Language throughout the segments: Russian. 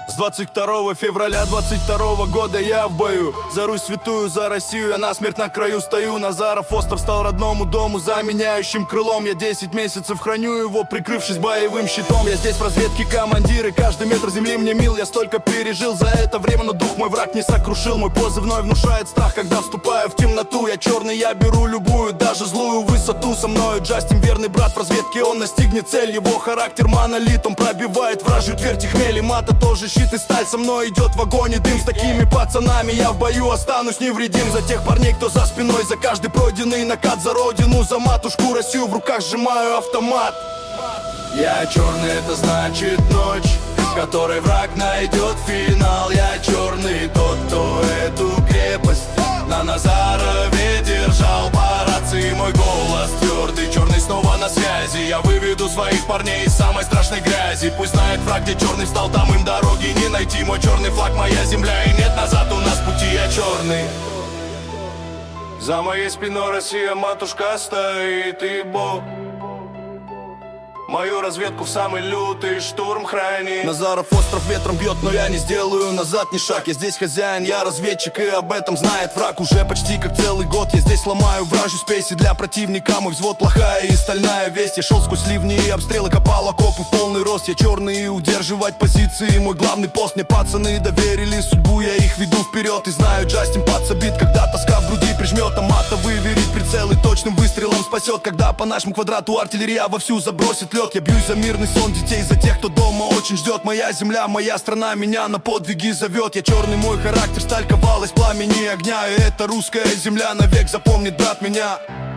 С 22 февраля 22 года я в бою. За Русь святую, за Россию, я насмерть на краю стою. Назаров остров стал родному дому, заменяющим крылом. Я 10 месяцев храню его, прикрывшись боевым щитом. Я здесь в разведке командир, и каждый метр земли мне мил. Я столько пережил за это время, но дух мой враг не сокрушил. Мой позывной внушает страх, когда вступаю в темноту. Я черный, я беру любую, даже злую высоту. Со мною Джастин, верный брат в разведке, он настигнет цель. Его характер монолит, он пробивает вражью твердь и хмель. И мата тоже щит и сталь, со мной идет в огонь и дым. С такими пацанами я в бою останусь невредим. За тех парней, кто за спиной, за каждый пройденный накат. За родину, за матушку Россию, в руках сжимаю автомат. Я черный, это значит ночь, в которой враг найдет финал. Я черный, тот, кто эту крепость на Назарове держал. По рации мой голос твердый, черный снова на связи. Я выведу своих парней из самой страшной грязи. Пусть знает враг, где черный встал, там им дороги не найти. Мой черный флаг, моя земля, и нет назад у нас пути. Я черный. За моей спиной Россия, матушка, стоит, и Бог мою разведку в самый лютый штурм хранит. Назаров остров ветром бьет, но я не сделаю назад ни шаг. Я здесь хозяин, я разведчик, и об этом знает враг уже почти как целый год. Я здесь ломаю вражью спеси для противника. Мой взвод плохая и стальная весть. Я шел сквозь ливни и обстрелы, копал окопы в полный рост. Я черный, и удерживать позиции мой главный пост. Мне пацаны доверили судьбу, я их веду вперед. И знаю, Джастин подсобит, когда тоска в груди прижмет. А мата выверит прицел и точным выстрелом спасет. Когда по нашему квадрату артиллерия вовсю забросит лед. Я бьюсь за мирный сон детей, за тех, кто дома очень ждет. Моя земля, моя страна меня на подвиги зовет. Я черный, мой характер, сталь ковалась пламени огня. И эта русская земля навек запомнит, брат, меня.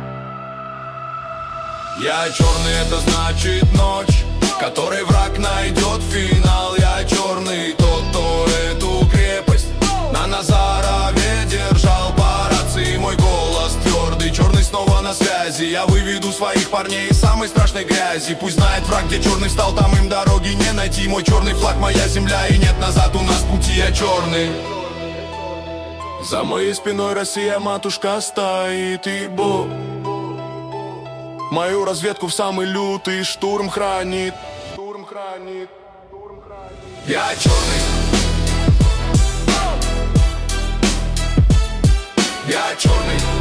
Я черный, это значит ночь, в которой враг найдет финал. Я черный, тот, кто эту крепость на Назарове держал. По рации мой голос твердый, черный снова на связи. Я выведу своих парней из самой страшной грязи. Пусть знает враг, где черный встал, там им дороги не найти. Мой черный флаг, моя земля, и нет назад у нас пути. Я черный. За моей спиной Россия, матушка, стоит, и Бог мою разведку в самый лютый штурм хранит. Я черный. Я черный.